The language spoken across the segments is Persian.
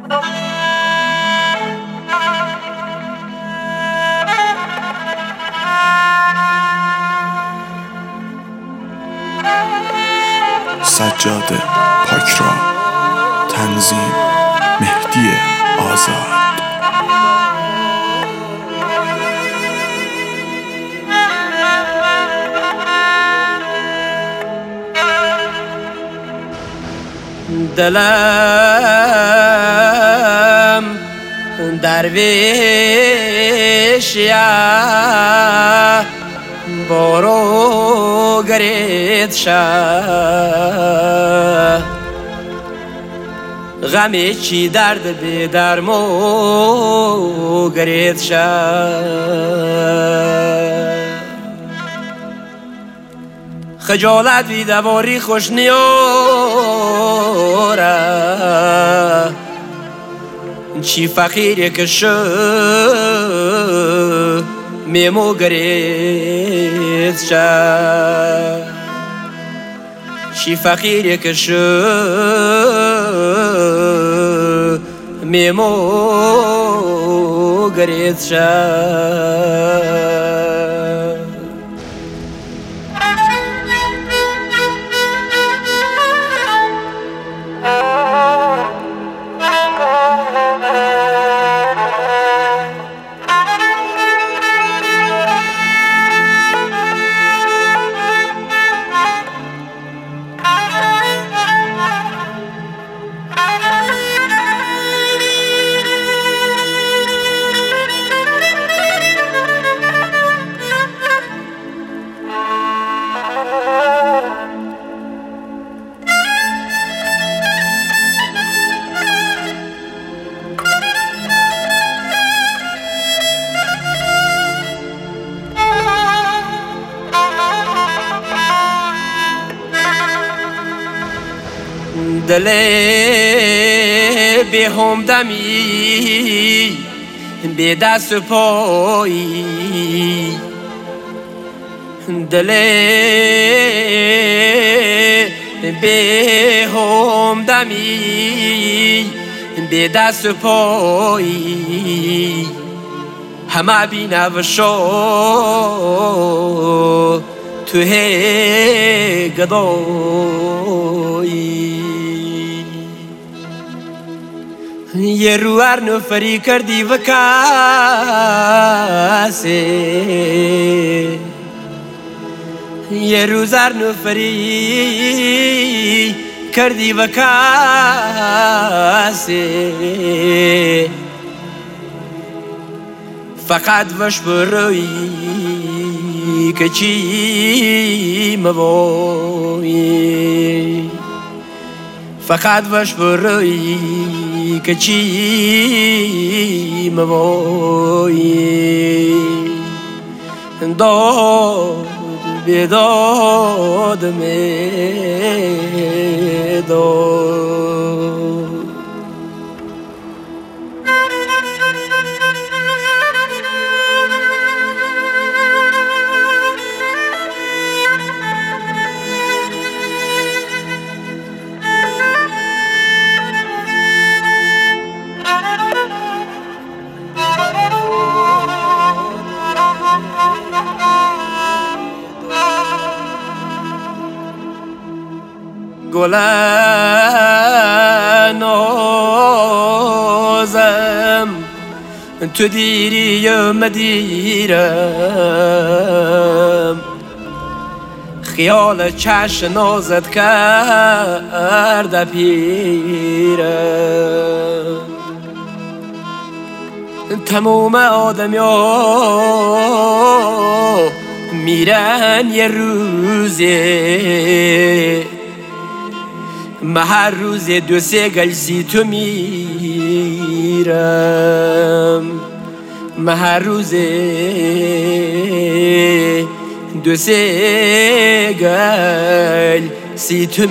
سجاده پاکرا. تنظیم مهدی آزاد. دلم درویشیا برو گرید شه غمی چی درد بی درمو گرید شه خجالت بی دواری خوش نیاره چی فقیری که شو میمو گرید شه چی فقیری که شو میمو گرید شه دلی بی همدمی بی دست و پایی دلی بی همدمی بی دست و پایی همه بی نوشو تو هی گدایی یه رو ارنو فری کردی و کسی یه روز ارنو فری کردی و کسی فقط وش بروی که چی مبایی فقط وش بروی که چی مبایی داد بیداد میداد گل نازم تو دیری و مدیرم خیال چش نازت کرده پیرم تموم آدمی ها میرن یه روزی من هر روز دو سه گلسی تو میرم من هر روز دو سه گلسی تو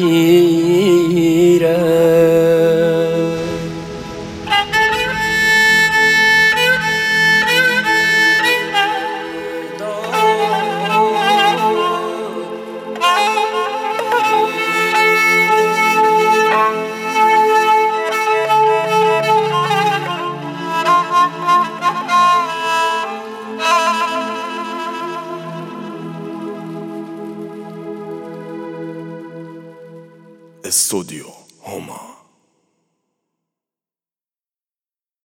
میرم استودیو هما.